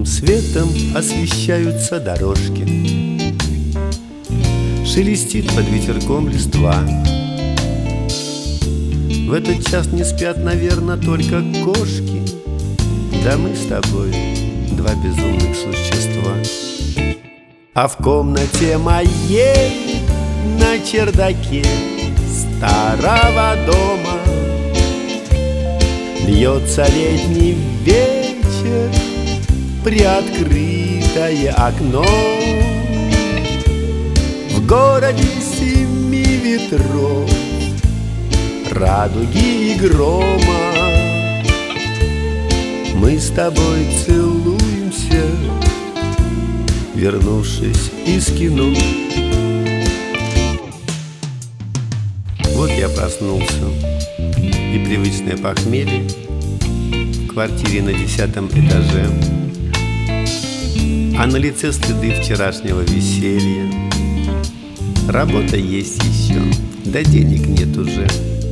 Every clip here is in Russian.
Лунным светом освещаются дорожки, шелестит под ветерком листва. В этот час не спят, наверное, только кошки. Да мы с тобой два безумных существа. А в комнате моей на чердаке старого дома льется летний вечер, приоткрытое окно. В городе семи ветров, радуги и грома мы с тобой целуемся, вернувшись из кино. Вот я проснулся, и привычное похмелье в квартире на 10-м этаже, а на лице следы вчерашнего веселья. Работа есть еще, да денег нет уже.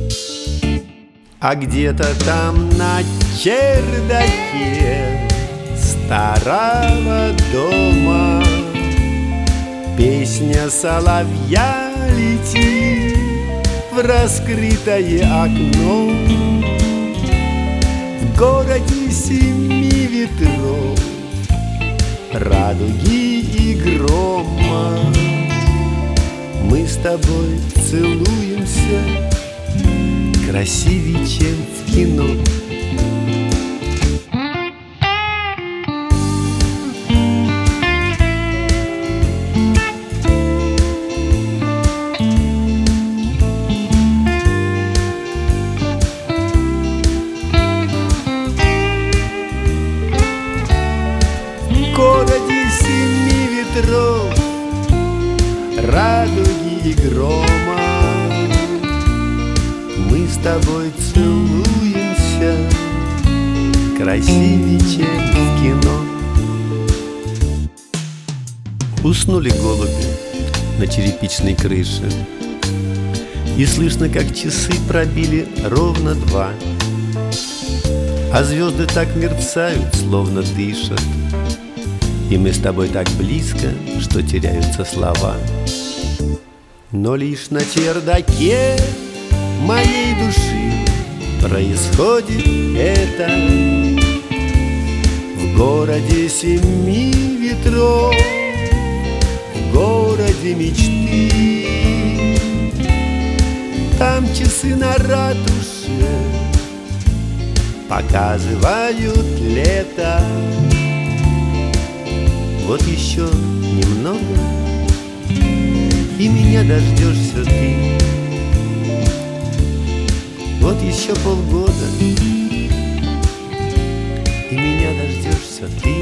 А где-то там на чердаке старого дома песня соловья летит в раскрытое окно. В городе семи ветров, радуги и грома мы с тобой целуемся красивее, чем в кино. В городе семи ветров, радуги и грома мы с тобой целуемся красивее, чем в кино. Уснули голуби на черепичной крыше, и слышно, как часы пробили ровно 2, а звезды так мерцают, словно дышат, и мы с тобой так близко, что теряются слова. Но лишь на чердаке моей души происходит это. В городе семи ветров, в городе мечты, там часы на ратуше показывают лето. Вот еще немного, и меня дождешься ты. Вот еще полгода, и меня дождешься ты.